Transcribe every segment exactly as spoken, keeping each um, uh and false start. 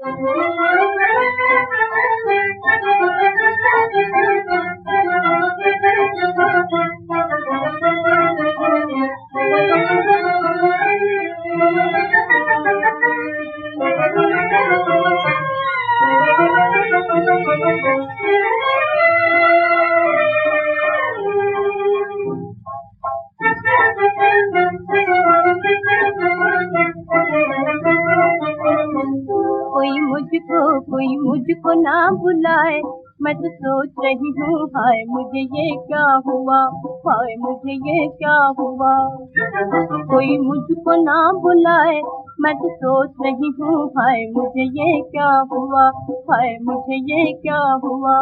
कोई मुझको कोई मुझको ना बुलाए, मैं तो सोच रही हूँ हाय मुझे ये क्या हुआ, हाय मुझे ये क्या हुआ। कोई मुझको ना बुलाए, मैं तो सोच रही हूँ हाय मुझे ये क्या हुआ, हाय मुझे ये क्या हुआ।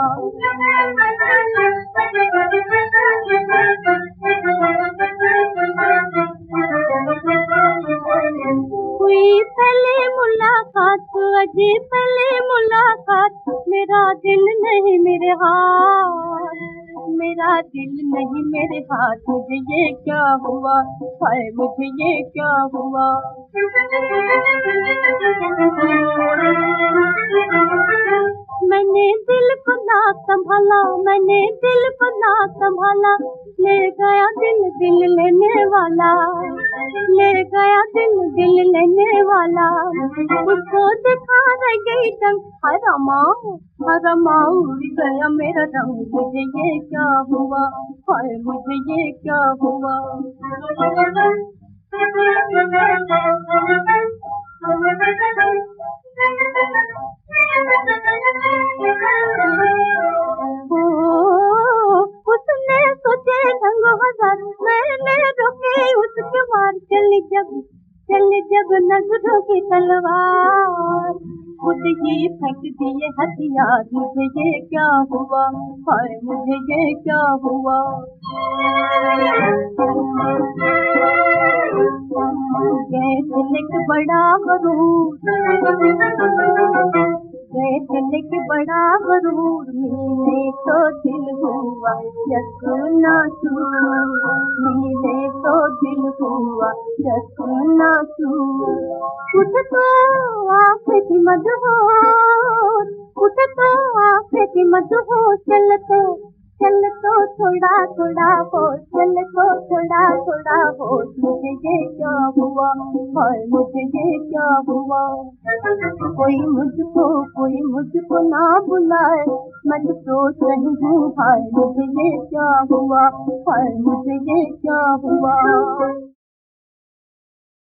हुई पहले मुलाकात अजीब पहले मुलाकात, मेरा दिल नहीं मेरे हाथ, मेरा दिल नहीं मेरे हाथ, मुझे ये क्या हुआ, हाय मुझे ये क्या हुआ। मैंने दिल को ना संभाला, मैंने दिल को ना संभाला, ले गया दिल दिल लेने वाला, ले गया दिल दिल लेने वाला। उसको दिखा रह गई दंग, हरमा हरमा उड़ गया मेरा रंग, मुझे ये क्या हुआ, हाय मुझे ये क्या हुआ। उसने सोचे ढंग हजार, मैंने रोके उसके वार, चल जब चल जब नजरों की तलवार, खुद ही फेंक दिए हथियार, मुझे ये क्या हुआ, हाय मुझे ये क्या हुआ। गए दिल के बड़ा गरूर, गए दिल के बड़ा गरूर, मिले तो दिल हुआ यकना चूर, मिले तो दिल हुआ यकना चूर। उठ तो आँखें की मदहोश, उठ तो आँखें की मदहोश, चल तो चल तो थोड़ा थोड़ा होश, चल तो थोड़ा थोड़ा होश, मुझे ये क्या हुआ, हाय मुझे ये क्या हुआ। कोई मुझको कोई मुझको ना बुलाए, मैं तो सोच रही हूँ हाय मुझे ये क्या हुआ, हाय मुझे ये क्या हुआ।